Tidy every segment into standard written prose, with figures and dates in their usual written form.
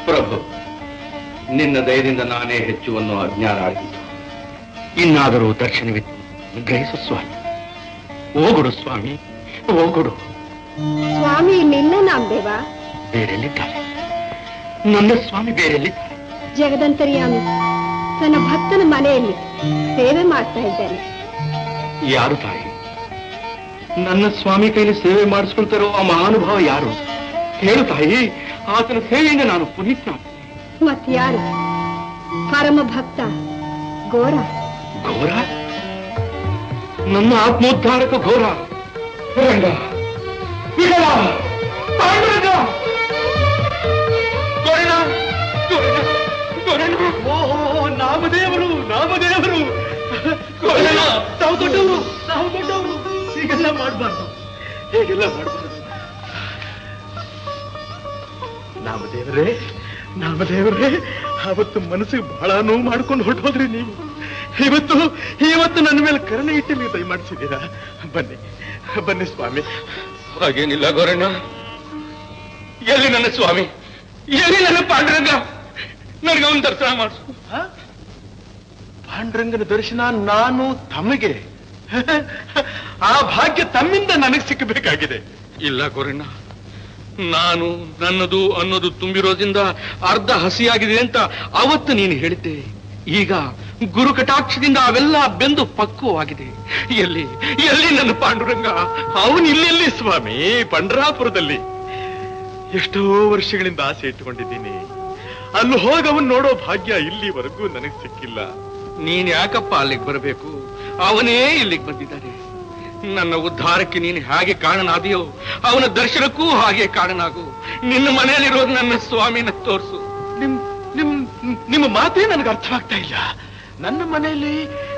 ಪ್ರಭು, ನಿನ್ನ ದಯದಿಂದ ನಾನೇ ಹೆಚ್ಚುವನ್ನು ಅಜ್ಞಾನ ಆಗಿದ್ದು. ಇನ್ನಾದರೂ ದರ್ಶನವಿತ್ತು ಗ್ರಹಿಸು ಸ್ವಾಮಿ. ಹೋಗುಡು ಸ್ವಾಮಿ, ಹೋಗುಡು. ಸ್ವಾಮಿ ಇಲ್ಲಿಲ್ಲ ನಾಮದೇವ. ಬೇರೆಲ್ಲಿದ್ದಾರೆ ನನ್ನ ಸ್ವಾಮಿ? ಬೇರೆಲ್ಲಿದ್ದಾರೆ? ಜಗದಂತರ್ಯಾಮಿ ತನ್ನ ಭಕ್ತನ ಮನೆಯಲ್ಲಿ ಸೇವೆ ಮಾಡ್ತಾ ಇದ್ದಾನೆ. ಯಾರು ತಾಯಿ? ನನ್ನ ಸ್ವಾಮಿ ಕೈಲಿ ಸೇವೆ ಮಾಡಿಸ್ಕೊಳ್ತಾರೋ ಆ ಮಹಾನುಭಾವ ಯಾರು? ಹೇಳು ತಾಯಿ, ಆತನ ಸೇವೆಯಿಂದ ನಾನು ಪುನೀತನಾಗ್ತೇನೆ. ಮತ್ಯಾರು? ಪರಮ ಭಕ್ತ ಘೋರ. ಘೋರ? ನನ್ನ ಆತ್ಮೋದ್ಧಾರಕ ಘೋರ. ರಂಗ, ವಿಠಲ, ಪಾಂಡುರಂಗ, ಘೋರಣ, ಘೋರಣ, ಘೋರಣ. ಓಹೋ, ನಾಮದೇವರು, ನಾಮದೇವರು. ಘೋರಣ, ತಾವು ದೊಡ್ಡವರು, ತಾವು ದೊಡ್ಡವರು. ಹೀಗೆಲ್ಲ ಮಾಡಬಾರ್ದು, ಹೀಗೆಲ್ಲ ಮಾಡಬಾರ್ದು. ನಾಮದೇವರೇ, ನಾಮದೇವರೇ, ಅವತ್ತು ಮನಸ್ಸಿಗೆ ಬಹಳ ನೋವು ಮಾಡ್ಕೊಂಡು ಹೊರಟೋದ್ರಿ ನೀವು. ಇವತ್ತು ನನ್ನ ಮೇಲೆ ಕರುಣೆ ಇಟ್ಟು ನೀವು ದಯಮಾಡಿಸಿದ್ದೀರಾ. ಬನ್ನಿ ಬನ್ನಿ ಸ್ವಾಮಿ. ಹಾಗೇನಿಲ್ಲ ಗೋರಣ್ಣ. ಎಲ್ಲಿ ನನ್ನ ಸ್ವಾಮಿ? ಎಲ್ಲಿ ನನ್ನ ಪಾಂಡುರಂಗ? ನನಗೆ ಅವನ ದರ್ಶನ ಮಾಡಿಸು. ಪಾಂಡುರಂಗನ ದರ್ಶನ ನಾನು ತಮಗೆ? ಆ ಭಾಗ್ಯ ತಮ್ಮಿಂದ ನನಗೆ ಸಿಕ್ಕಬೇಕಾಗಿದೆ. ಇಲ್ಲ ಗೋರಣ್ಣ, ನಾನು ನನ್ನದು ಅನ್ನೋದು ತುಂಬಿರೋದ್ರಿಂದ ಅರ್ಧ ಹಸಿಯಾಗಿದೆ ಅಂತ ಅವತ್ತು ನೀನು ಹೇಳಿದ್ದೆ. ಈಗ ಗುರು ಕಟಾಕ್ಷದಿಂದ ಅವೆಲ್ಲ ಬೆಂದು ಪಕ್ವವಾಗಿದೆ. ಎಲ್ಲಿ ಎಲ್ಲಿ ನನ್ನ ಪಾಂಡುರಂಗ? ಅವನು ಇಲ್ಲೆಲ್ಲಿ ಸ್ವಾಮಿ? ಪಂಡರಾಪುರದಲ್ಲಿ. ಎಷ್ಟೋ ವರ್ಷಗಳಿಂದ ಆಸೆ ಇಟ್ಟುಕೊಂಡಿದ್ದೀನಿ. ಅಲ್ಲಿ ಹೋಗಿ ಅವನ್ ನೋಡೋ ಭಾಗ್ಯ ಇಲ್ಲಿವರೆಗೂ ನನಗೆ ಸಿಕ್ಕಿಲ್ಲ. ನೀನ್ ಯಾಕಪ್ಪ ಅಲ್ಲಿಗೆ ಬರಬೇಕು? ಅವನೇ ಇಲ್ಲಿಗೆ ಬಂದಿದ್ದಾನೆ. ನನ್ನ ಉದ್ಧಾರಕ್ಕೆ ನೀನು ಹೇಗೆ ಕಾರಣನಾದೆಯೋ ಅವನ ದರ್ಶನಕ್ಕೂ ಹಾಗೆ ಕಾರಣನಾಗು. ನಿನ್ನ ಮನೆಯಲ್ಲಿರೋದು ನನ್ನ ಸ್ವಾಮಿನ ತೋರಿಸು. ನಿಮ್ಮ ಮಾತೇ ನನಗೆ ಅರ್ಥವಾಗ್ತಾ ಇಲ್ಲ. ನನ್ನ ಮನೆಯಲ್ಲಿ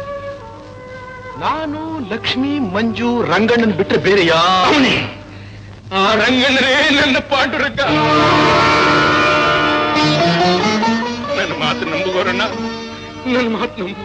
ನಾನು, ಲಕ್ಷ್ಮಿ, ಮಂಜು, ರಂಗಣ್ಣನ್ ಬಿಟ್ಟರೆ ಬೇರೆ ಯಾವನೇ? ಆ ರಂಗಣ್ಣನೇ ನನ್ನ ಪಾಂಡುರಂಗ. ನನ್ನ ಮಾತು ನಂಬು ಗೋರಣ್ಣ, ನನ್ನ ಮಾತು ನಂಬು.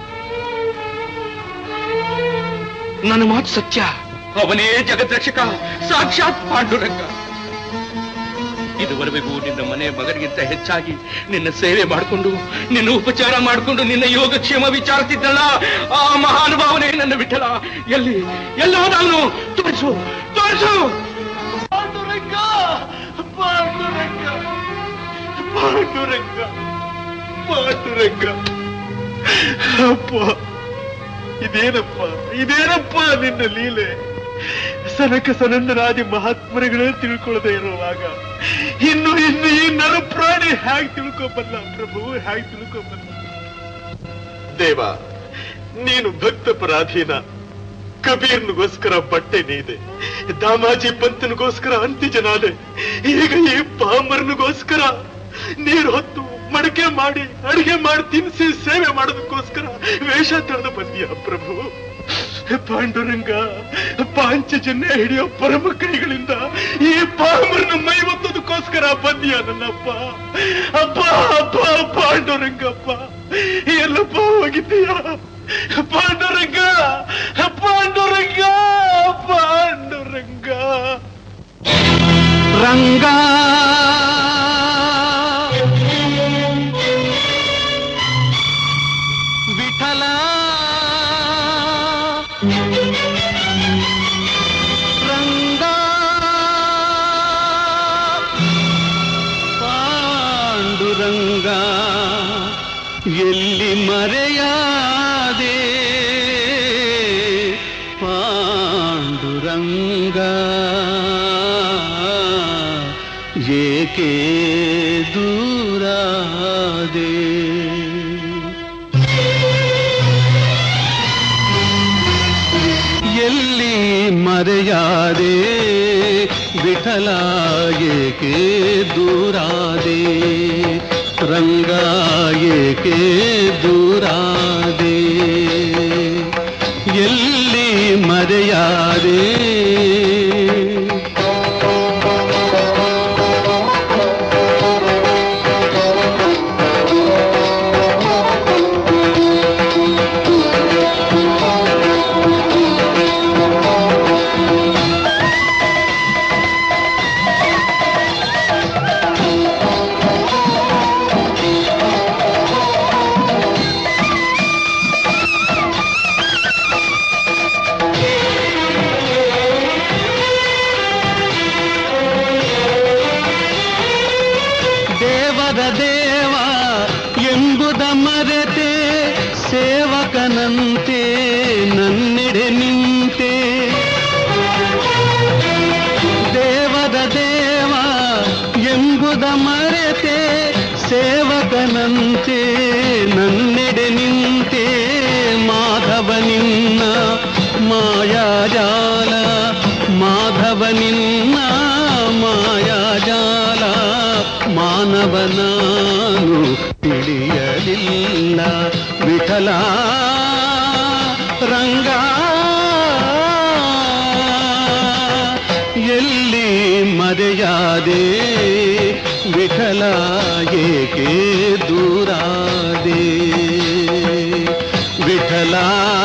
ನನ್ನ ಮಾತು ಸತ್ಯ. ಅವನೇ ಜಗದ್ರಕ್ಷಕ, ಸಾಕ್ಷಾತ್ ಪಾಂಡುರಂಗ. ಇದುವರೆಗೂ ನಿನ್ನ ಮನೆ ಮಗನಿಗಿಂತ ಹೆಚ್ಚಾಗಿ ನಿನ್ನ ಸೇವೆ ಮಾಡಿಕೊಂಡು, ನಿನ್ನ ಉಪಚಾರ ಮಾಡಿಕೊಂಡು, ನಿನ್ನ ಯೋಗಕ್ಷೇಮ ವಿಚಾರಿಸಿದ್ದಲ್ಲ ಆ ಮಹಾನುಭಾವನೆ ನನ್ನ ವಿಠಲ. ಎಲ್ಲಿ ಎಲ್ಲವನು ತೋರಿಸು, ತೋರಿಸು. ಪಾಂಡುರಂಗ, ಪಾಂಡುರಂಗ, ಪಾಂಡುರಂಗ, ಪಾಂಡುರಂಗ. ಅಪ್ಪ, ಇದೇನಪ್ಪ, ಇದೇನಪ್ಪ ನಿನ್ನ ಲೀಲೆ? ಸನಕ ಸನಂದರಾದಿ ಮಹಾತ್ಮರುಗಳೇ ತಿಳ್ಕೊಳ್ಳದೆ ಇರುವಾಗ ಇನ್ನು ಈ ನರಪ್ರಾಣಿ ಹೇಗೆ ತಿಳ್ಕೊಬಲ್ಲ ಪ್ರಭು? ಹೇಗೆ ತಿಳ್ಕೊಬಲ್ಲ? ದೇವ, ನೀನು ಭಕ್ತ ಪರಾಧೀನ. ಕಬೀರ್ನಿಗೋಸ್ಕರ ಬಟ್ಟೆ ನೀದೆ, ದಾಮಾಜಿ ಪಂತನಿಗೋಸ್ಕರ ಅಂತ್ಯಜನಾದೆ. ಈಗ ಈ ಪಾಮರ್ನಿಗೋಸ್ಕರ ನೀರು ಹೊತ್ತು ಮಡಕೆ ಮಾಡಿ ಅಡಿಗೆ ಮಾಡಿ ತಿನ್ನಿಸಿ ಸೇವೆ ಮಾಡೋದಕ್ಕೋಸ್ಕರ ವೇಷ ತಳೆದು ಬಂದಿಯ ಪ್ರಭು. ಪಾಂಡುರಂಗ, ಪಾಂಚಜನ್ಯ ಹಿಡಿಯೋ ಪರಮ ಕೈಗಳಿಂದ ಈ ಪಾಮರನ ಮೈ ಒತ್ತೋದಕ್ಕೋಸ್ಕರ ಬಂದಿಯ ನನ್ನಪ್ಪ. ಅಪ್ಪ ಅಪ್ಪ ಪಾಂಡುರಂಗಪ್ಪ, ಎಲ್ಲಪ್ಪ ಹೋಗಿದ್ದೀಯ? ಪಾಂಡುರಂಗ, ಪಾಂಡುರಂಗ, ಪಾಂಡುರಂಗ. ರಂಗ ವಿಠಲ ರಂಗ ಪಾಂಡುರಂಗ, ಎಲ್ಲಿ ಮರೆಯಾದೆ ಪಾಂಡುರಂಗ? ಏಕೆ ದೂರಾದೆ? ಎಲ್ಲಿ ಮರೆಯಾದೆ ವಿಠಲ? ಏಕೆ ದೂರಾದೆ ರಂಗ? ಏಕೆ ದೂರಾದೆ? ಎಲ್ಲಿ ಮರೆಯಾದೆ? ಮೋದ ಮರೆತೆ ಸೇವಕನಂತೆ ನನ್ನೆಡೆ ನಿಂತೆ ಮಾಧವ ನಿನ್ನ ಮಾಯಾಜಾಲ ಮಾಧವ ನಿನ್ನ ಮಾಯಾಜಾಲ ಮಾನವ ನಾನು ತಿಳಿಯಲಿಲ್ಲ ವಿಠಲ ರಂಗ ಎಲ್ಲಿ ಮರೆಯಾದೆ ವಿಠಲ ಏಕೆ ದೂರಾದೆ ವಿಠಲ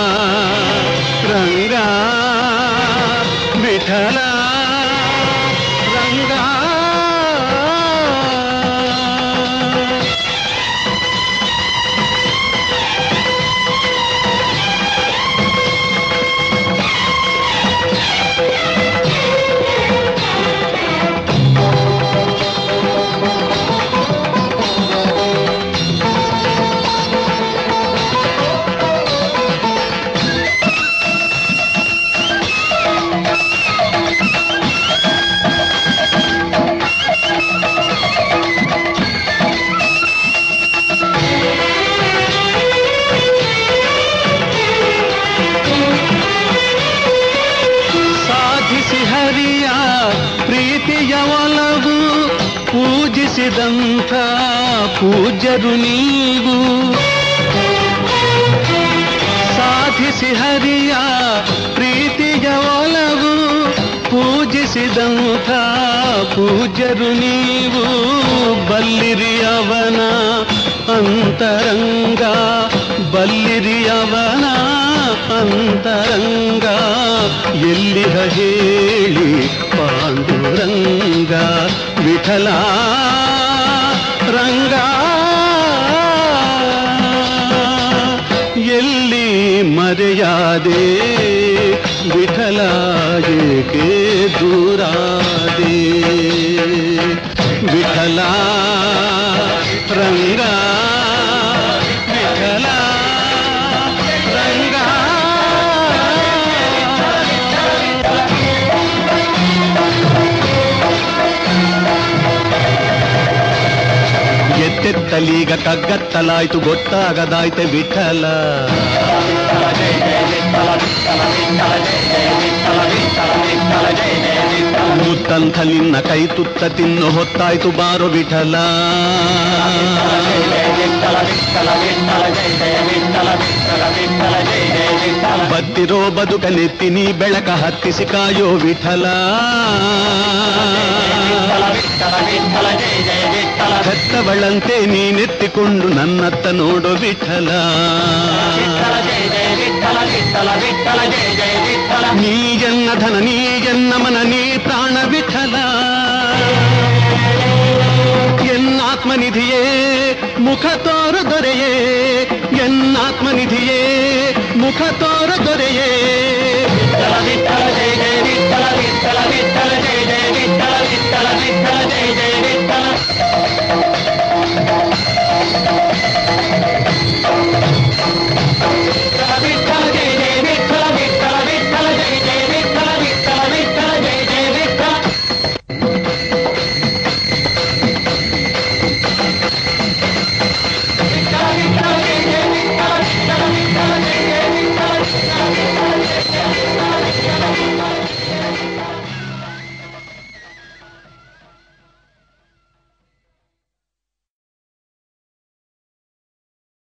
ರಂಗ ವಿಠಲ ರಂಗ ಪೂಜಿಸಿದಂಥ ಪೂಜ್ಯರು ನೀವು ಸಾಧಿಸಿ ಹರಿಯ ಪ್ರೀತಿಯ ಒಲವು ಪೂಜಿಸಿದಂಥ ಪೂಜ್ಯರು ನೀವು ಬಲ್ಲಿರಿ ಅವನ ಅಂತರಂಗ ಬಲ್ಲಿರಿ ಅವನ ಅಂತರಂಗ ಎಲ್ಲಿಹ ಹೇಳಿ ಪಾಂಡುರಂಗ ವಿಠಲ ರಂಗ ಎಲ್ಲಿ ಮರೆಯಾದೆ ವಿಠಲ ಏಕೆ ದೂರಾದೆ ವಿಠಲ ರಂಗ ವಿಠಲ ರಂಗ ಎತ್ತೆತ್ತಲೀಗ ಕಗ್ಗತ್ತಲಾಯ್ತು ಗೊತ್ತಾಗದಾಯ್ತೆ ವಿಠಲ ಮುತ್ತಂಥ ನಿನ್ನ ಕೈ ತುತ್ತ ತಿನ್ನು ಹೊತ್ತಾಯ್ತು ಬಾರೋ ವಿಠಲ ಬತ್ತಿರೋ ಬದುಕ ನೆತ್ತಿನಿ ಬೆಳಕ ಹತ್ತಿಸಿ ಕಾಯೋ ವಿಠಲ ಹೆತ್ತವಳಂತೆ ನೀನೆತ್ತಿಕೊಂಡು ನನ್ನತ್ತ ನೋಡೋ ವಿಠಲ ನೀ ಎನ್ನ ಧನ ನೀ ಎನ್ನ ಮನ ನೀ ಪ್ರಾಣ ವಿಠಲ ಎನ್ನಾತ್ಮನಿಧಿಯೇ ಮುಖ ತೋರ ದೊರೆಯೇ ಎನ್ನಾತ್ಮನಿಧಿಯೇ ಮುಖ ತೋರ ದೊರೆಯೇ ವಿಠಲ ವಿಠಲ ಜಯ ಜಯ ವಿಠಲ ವಿಠಲ ವಿಠಲ ಜಯ ಜಯ ವಿಠಲ